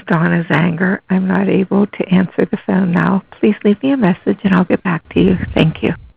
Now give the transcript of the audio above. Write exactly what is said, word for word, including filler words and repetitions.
is Donna's anger. I'm not able to answer the phone now. Please leave me a message and I'll get back to you. Thank you.